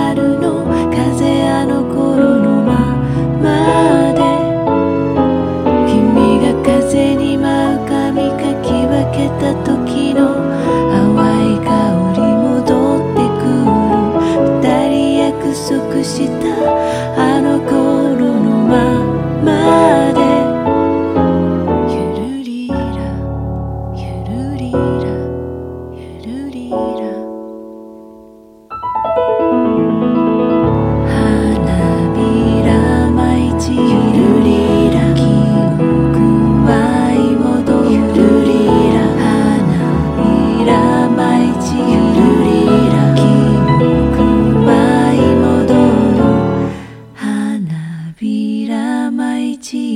春の風あの頃のままで、君が風に舞う髪かき分けた時の淡い香り戻ってくる。二人約束したあの頃のままで、ゆるりらゆるりらゆるりら、花びら舞い散るりら、記憶舞い戻るゆるりら、花びら舞い散るりら、記憶舞い戻る、花びら舞い散る